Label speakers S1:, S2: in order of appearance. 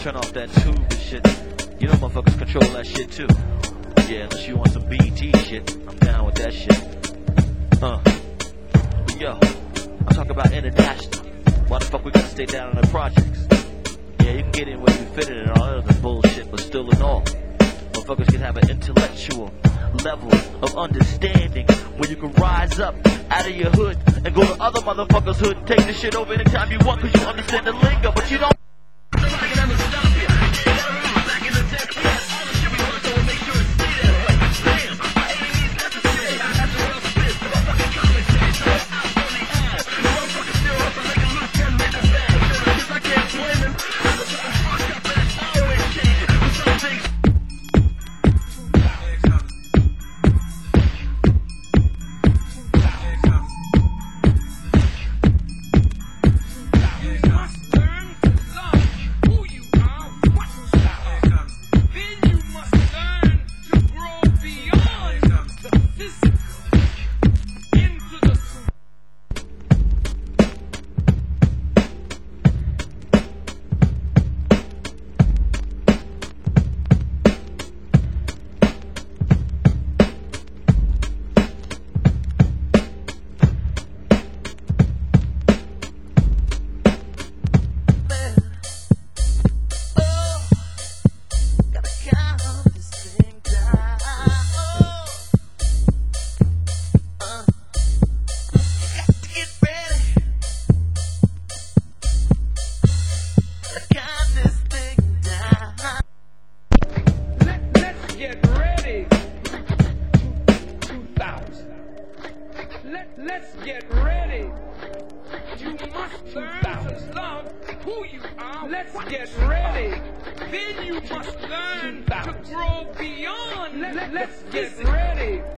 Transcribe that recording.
S1: turn off that tube and shit. You know motherfuckers control that shit too. Yeah, unless you want some BET shit, I'm down with that shit. Yo, I'm talking about international. Why the fuck we gotta stay down in the projects? Yeah, you can get in where you fit in and all other bullshit, but still in all, motherfuckers can have an intellectual level of understanding where you can rise up out of your hood and go to other motherfuckers' hood and take this shit over anytime you want because you understand the lingo, but you don't.
S2: Let's get ready. You must learn to love who you are. Let's get ready. Then you must learn to grow beyond. Let's get ready.